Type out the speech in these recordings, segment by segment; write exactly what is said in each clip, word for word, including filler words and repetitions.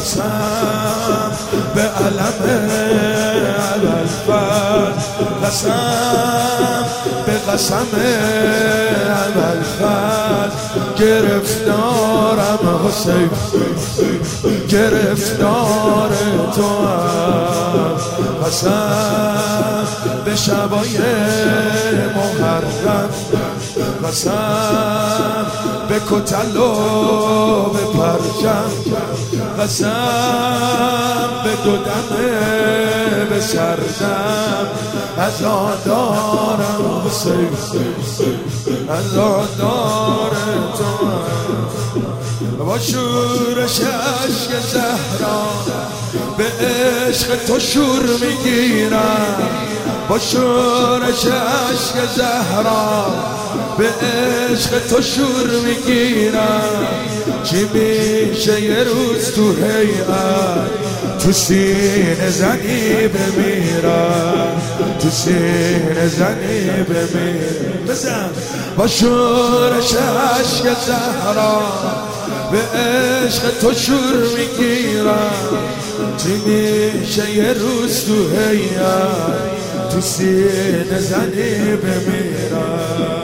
قسم به علم ابوالفضل، قسم به قسم ابوالفضل، گرفتارم حسین، گرفتار تو هم، قسم به شبای محرم، قسم به کتل و به پرچم، قسم به دو دمه به سردم، عزادارم حسین، عزادار تو با شورش عشق زهرا به عشق تو شور میگیرم، با شورش عشق زهرا به عشق تو شور میگیرم. چی میشه یه روز تو هیئت تو سینه زنی بمیرم، تو سینه زنی بمیرم. بزن با شورش عشق زهرا به عشق تو شور میگیرم. چی میشه یه روز تو هیئت تو سینه زنی بمیرم.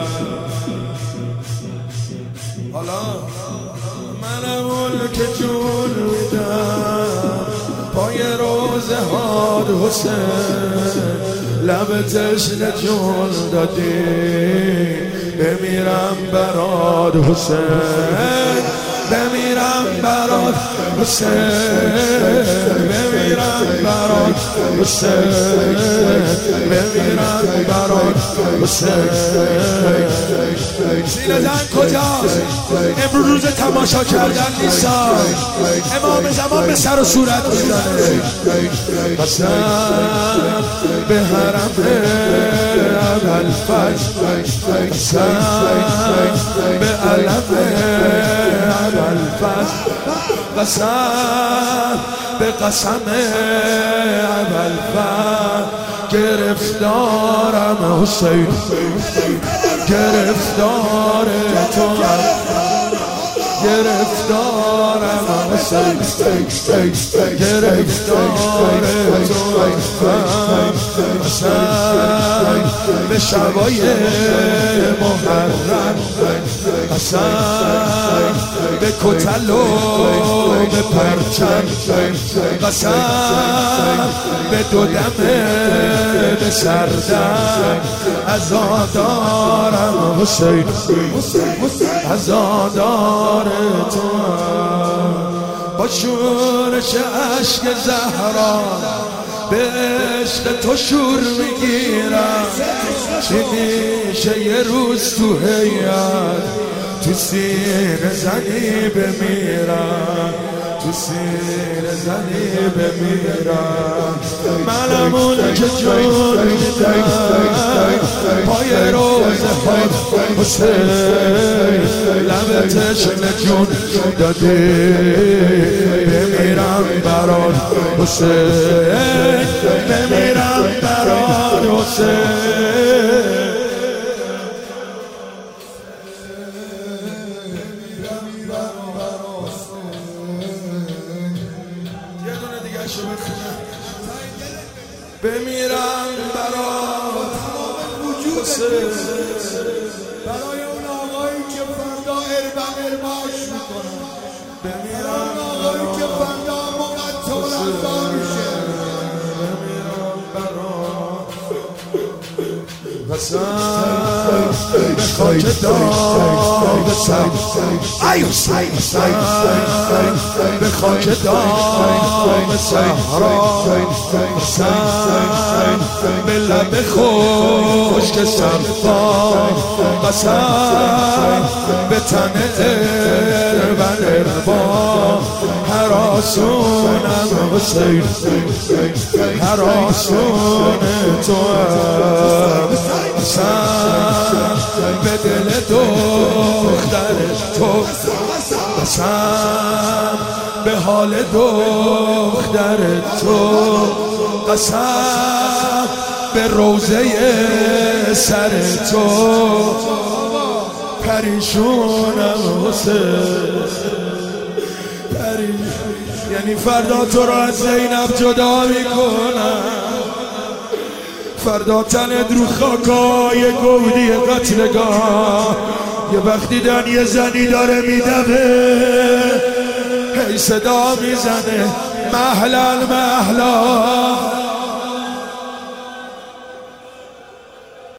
حالا منم اون که جون میدم پای روزه هاد حسین، لب تشنه جون دادی بمیرم برات حسین، بمیرم برات حسین، بمیرم برات حسین، بمیرم برات حسین. سینه زن کجاست؟ امروز روز تماشا کردن نیست، امام زمان به سر و صورت میزنه. قسم به حرم ابوالفضل، قسم به علم ابوالفضل، قسم به قسم ابوالفضل، گرفتارم حسین، گرفتار تو هم، گرفتارم حسین، گرفتار تو هم. قسم به شبای محرم، قسم به کتل و به پرچم، قسم به دو دمه به سردم، عزادارم حسین، عزادار تو هم. با شورش عشق زهرا به عشق تو شور میگیرم. چی میشه یه روز تو هیئت تو سینه زنی بمیرم، تو سینه زنی بمیرم. منم اون که جون میدم پای روزه ها حسین، لب تشنه جون دادی بمیرم برات حسین، بمیرم برات حسین. بمیرم برات حسین، برای اون آقایی که فردا اربم ارماش میکنن، بمیرم آقایی که فردا مقتل اندام میشه. بمیرم برات قسم به خاک داغ سر، ای حسین، به خاک داغ صحرا، قسم به لب خشک صفا، قسم به تن اربن اربا، هراسونم حسین، هراسون تو هم. قسم به دل دختر تو، قسم به حال دختر تو، قسم به روزه سر تو، پریشونم حسین، بری، یعنی فردا تو را از زینب جدا میکنم، فردا تنت رو خاکای گودی قتلگاه. یه وقتی دن یه زنی داره میدوه، هی صدا میزنه مهلا مهلا.